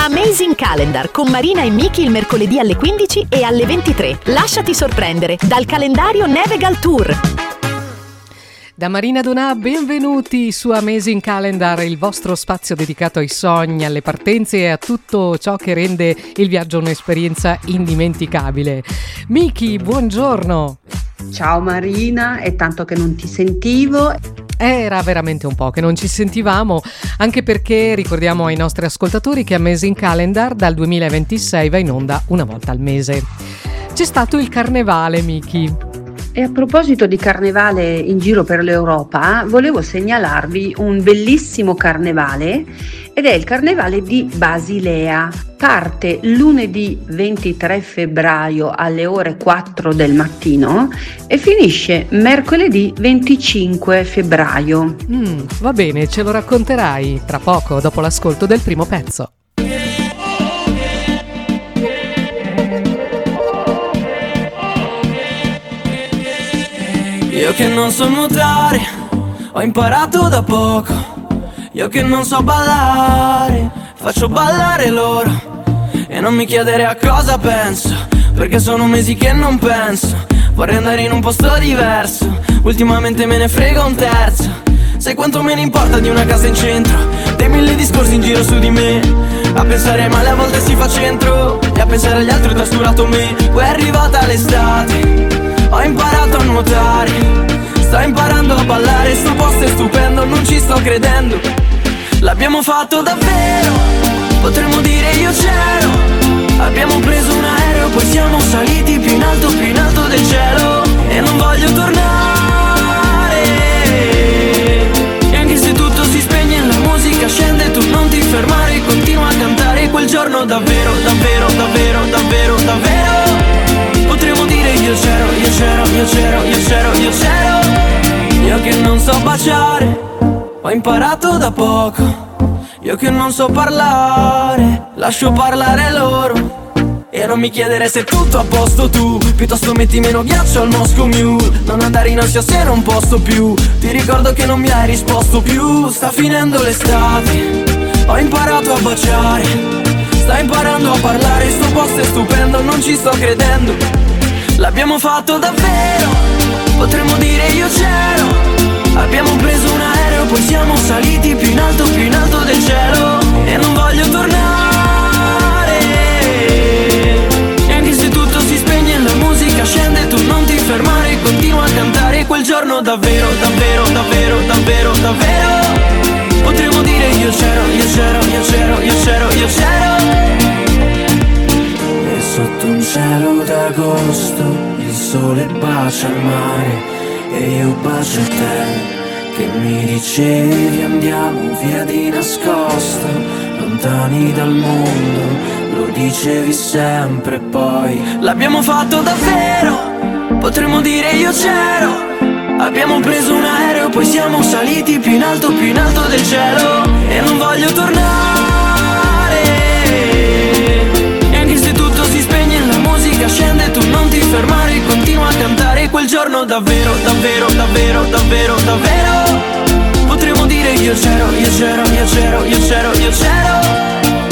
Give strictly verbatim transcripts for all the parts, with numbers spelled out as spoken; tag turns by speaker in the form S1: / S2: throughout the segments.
S1: Amazing Calendar con Marina e Miki il mercoledì alle quindici e alle ventitré. Lasciati sorprendere dal calendario Nevegal Tour.
S2: Da Marina Donà, benvenuti su Amazing Calendar, il vostro spazio dedicato ai sogni, alle partenze e a tutto ciò che rende il viaggio un'esperienza indimenticabile. Miki, buongiorno!
S3: Ciao Marina, è tanto che non ti sentivo.
S2: Era veramente un po' che non ci sentivamo, anche perché ricordiamo ai nostri ascoltatori che Amazing Calendar dal duemilaventisei va in onda una volta al mese. C'è stato il carnevale, Miki.
S3: E a proposito di carnevale in giro per l'Europa, volevo segnalarvi un bellissimo carnevale ed è il carnevale di Basilea. Parte lunedì ventitré febbraio alle ore quattro del mattino e finisce mercoledì venticinque febbraio.
S2: Mm, va bene, ce lo racconterai tra poco, dopo l'ascolto del primo pezzo.
S4: Io che non so nuotare, ho imparato da poco. Io che non so ballare, faccio ballare loro. E non mi chiedere a cosa penso, perché sono mesi che non penso. Vorrei andare in un posto diverso, ultimamente me ne frega un terzo. Sai quanto me ne importa di una casa in centro, dei mille discorsi in giro su di me. A pensare male a volte si fa centro, e a pensare agli altri ho trascurato me. Poi è arrivata l'estate, ho imparato a nuotare, sto imparando a ballare, sto posto è stupendo, non ci sto credendo. L'abbiamo fatto davvero, potremmo dire io c'ero. Abbiamo preso un aereo, poi siamo saliti più in alto, più in alto del cielo. E non voglio tornare. E anche se tutto si spegne, la musica scende, tu non ti fermare, continua a cantare. Quel giorno davvero, davvero, davvero, davvero, davvero potremmo dire io c'ero, io c'ero, io c'ero, io c'ero, io c'ero. Io che non so baciare, ho imparato da poco. Io che non so parlare, lascio parlare loro. E non mi chiedere se è tutto a posto tu, piuttosto metti meno ghiaccio al Moscow Mule. Non andare in ansia se non posso più, ti ricordo che non mi hai risposto più. Sta finendo l'estate, ho imparato a baciare, sta imparando a parlare, sto posto è stupendo, non ci sto credendo. L'abbiamo fatto davvero, potremmo dire io c'ero. Abbiamo preso un aereo, poi siamo saliti più in alto, più in alto del cielo. E non voglio tornare. E anche se tutto si spegne, la musica scende, tu non ti fermare, continua a cantare. Quel giorno davvero, davvero, davvero, davvero, davvero potremmo dire io c'ero, io c'ero, io c'ero, io c'ero, io c'ero. E sotto un cielo d'agosto il sole bacia il mare e io bacio te, che mi dicevi andiamo via di nascosto, lontani dal mondo, lo dicevi sempre poi. L'abbiamo fatto davvero, potremmo dire io c'ero. Abbiamo preso un aereo, poi siamo saliti più in alto, più in alto del cielo. E non voglio tornare. E anche se tutto si spegne, la musica scende, tu non ti fermare, continua a cantare. Quel giorno davvero, davvero, davvero, davvero, davvero potremmo dire io c'ero, io c'ero, io c'ero, io c'ero, io c'ero.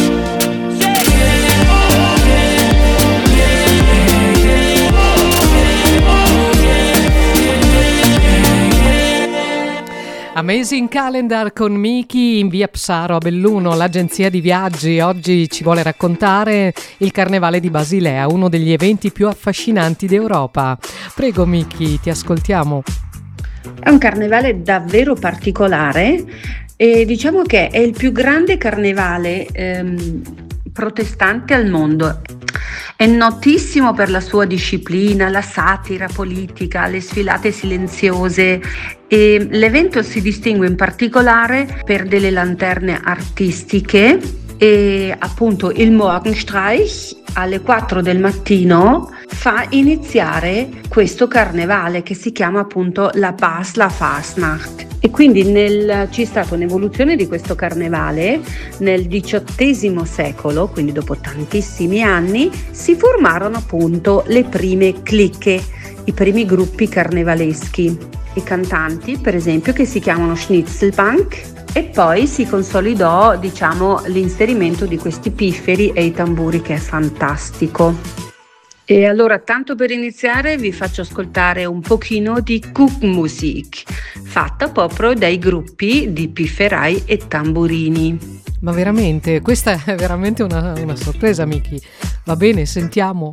S2: Amazing Calendar con Miki in via Psaro a Belluno, l'agenzia di viaggi. Oggi ci vuole raccontare il Carnevale di Basilea, uno degli eventi più affascinanti d'Europa. Prego Miki, ti ascoltiamo.
S3: È un carnevale davvero particolare e diciamo che è il più grande carnevale ehm, protestante al mondo. È notissimo per la sua disciplina, la satira politica, le sfilate silenziose, e l'evento si distingue in particolare per delle lanterne artistiche e appunto il Morgenstreich alle quattro del mattino fa iniziare questo carnevale che si chiama appunto la Basler Fastnacht. E quindi nel, c'è stata un'evoluzione di questo carnevale nel diciottesimo secolo, quindi dopo tantissimi anni, si formarono appunto le prime clique, i primi gruppi carnevaleschi. I cantanti, per esempio, che si chiamano Schnitzelbank, e poi si consolidò, diciamo, l'inserimento di questi pifferi e i tamburi, che è fantastico. E allora, tanto per iniziare, vi faccio ascoltare un pochino di Kuchenmusik, fatta proprio dai gruppi di pifferai e tamburini.
S2: Ma veramente, questa è veramente una, una sorpresa, Miki. Va bene, sentiamo.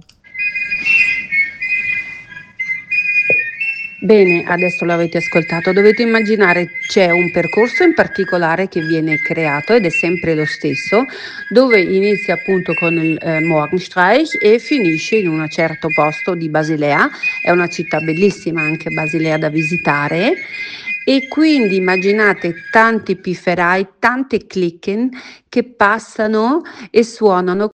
S3: Bene, adesso l'avete ascoltato, dovete immaginare c'è un percorso in particolare che viene creato ed è sempre lo stesso, dove inizia appunto con il eh, Morgenstreich e finisce in un certo posto di Basilea. È una città bellissima anche Basilea da visitare, e quindi immaginate tanti pifferai, tante clicken che passano e suonano.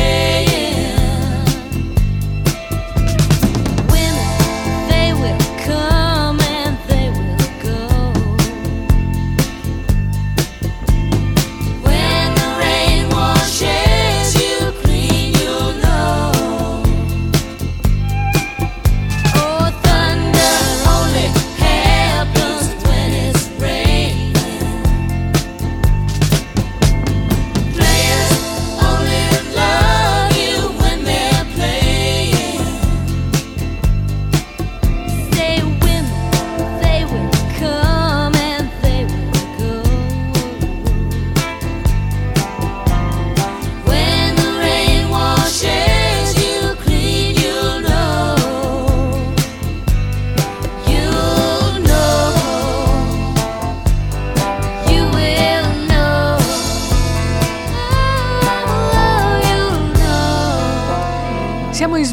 S5: Come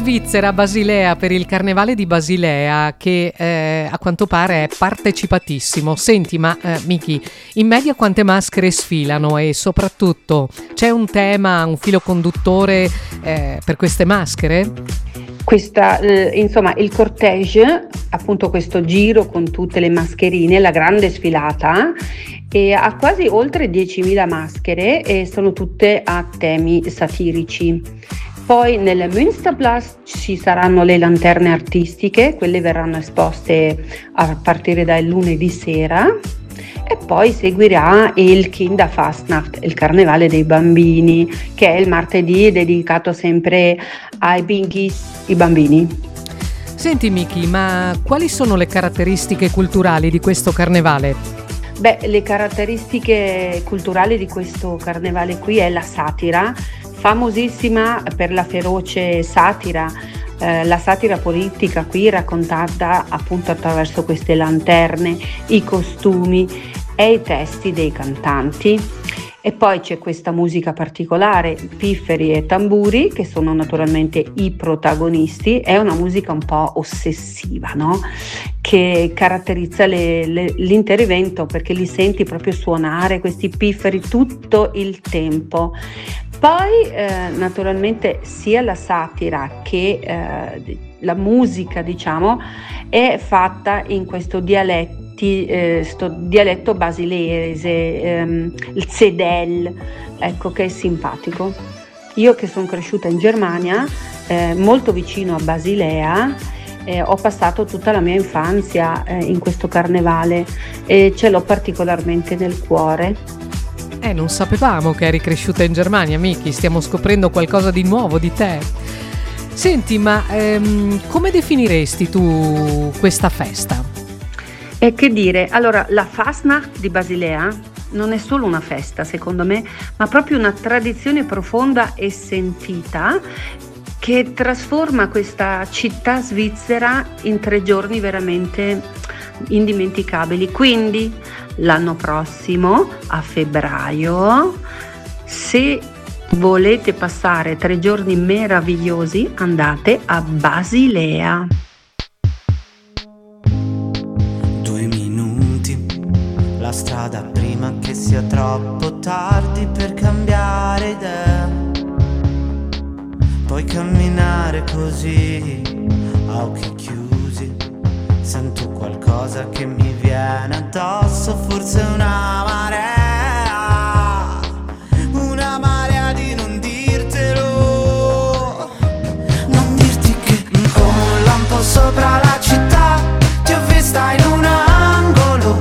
S2: Svizzera, Basilea, per il Carnevale di Basilea, che eh, a quanto pare è partecipatissimo. Senti, ma eh, Miki, in media quante maschere sfilano e soprattutto c'è un tema, un filo conduttore eh, per queste maschere?
S3: Questa, eh, insomma, il cortège, appunto questo giro con tutte le mascherine, la grande sfilata, e ha quasi oltre diecimila maschere e sono tutte a temi satirici. Poi nel Münsterplatz ci saranno le lanterne artistiche, quelle verranno esposte a partire dal lunedì sera, e poi seguirà il Kinderfastnacht, il carnevale dei bambini, che è il martedì dedicato sempre ai Binkies, i bambini.
S2: Senti Miki, ma quali sono le caratteristiche culturali di questo carnevale?
S3: Beh, le caratteristiche culturali di questo carnevale qui è la satira, famosissima per la feroce satira, eh, la satira politica qui raccontata appunto attraverso queste lanterne, i costumi e i testi dei cantanti. E poi c'è questa musica particolare, pifferi e tamburi, che sono naturalmente i protagonisti. È una musica un po' ossessiva, no? Che caratterizza le, le, l'intero evento, perché li senti proprio suonare questi pifferi tutto il tempo. Poi eh, naturalmente sia la satira che eh, la musica, diciamo, è fatta in questo dialetto. Eh, sto dialetto basileese, ehm, il Zedel, ecco, che è simpatico. Io che sono cresciuta in Germania, eh, molto vicino a Basilea, eh, ho passato tutta la mia infanzia eh, in questo carnevale e ce l'ho particolarmente nel cuore.
S2: Eh, non sapevamo che eri cresciuta in Germania, Miki, stiamo scoprendo qualcosa di nuovo di te. Senti, ma ehm, come definiresti tu questa festa?
S3: E che dire, allora la Fastnacht di Basilea non è solo una festa secondo me, ma proprio una tradizione profonda e sentita che trasforma questa città svizzera in tre giorni veramente indimenticabili. Quindi l'anno prossimo, a febbraio, se volete passare tre giorni meravigliosi, andate a Basilea.
S5: La strada prima che sia troppo tardi per cambiare idea. Puoi camminare così, a occhi chiusi. Sento qualcosa che mi viene addosso, forse una marea. Una marea di non dirtelo. Non dirti che con un lampo sopra la città ti ho vista in un angolo,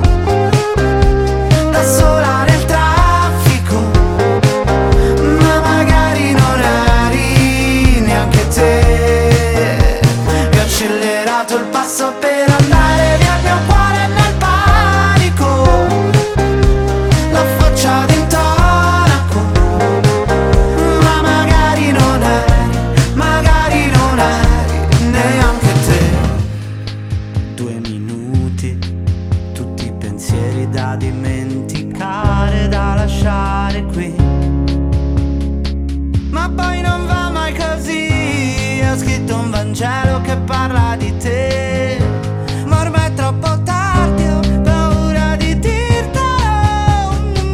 S5: sola nel traffico, ma magari non eri neanche te. E ho accelerato il passo per andare via, il mio cuore nel panico, la faccia d'intonaco, ma magari non eri, magari non eri neanche te. Due minuti, tutti i pensieri da dimenticare, da lasciare qui, ma poi non va mai così. Ho scritto un Vangelo che parla di te, ma ormai è troppo tardi, ho paura di dirtelo.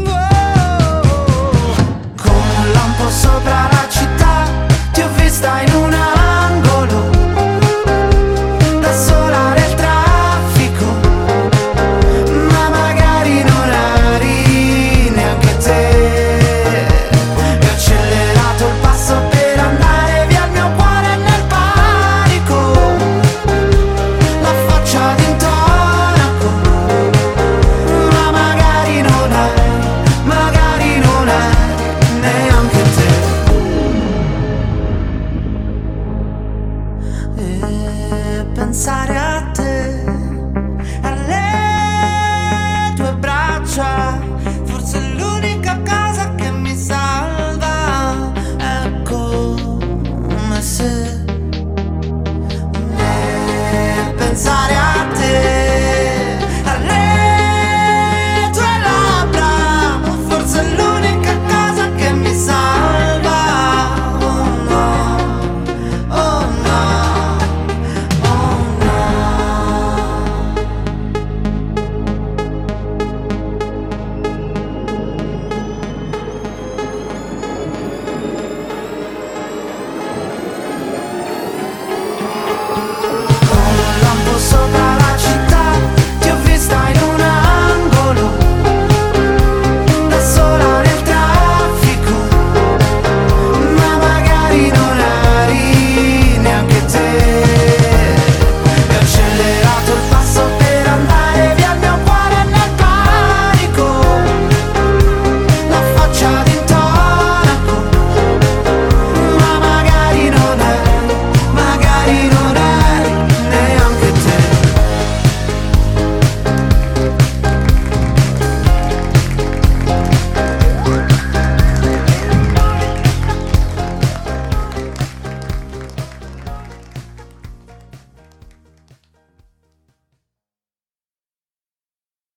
S5: Oh. Con un lampo sopra la città ti ho vista in un angolo, da sola nel traffico, ma magari non eri neanche te. E ho accelerato il passo per andare via, il mio cuore nel panico, la faccia d'intonaco, ma magari non eri, magari non eri neanche te. E pensare a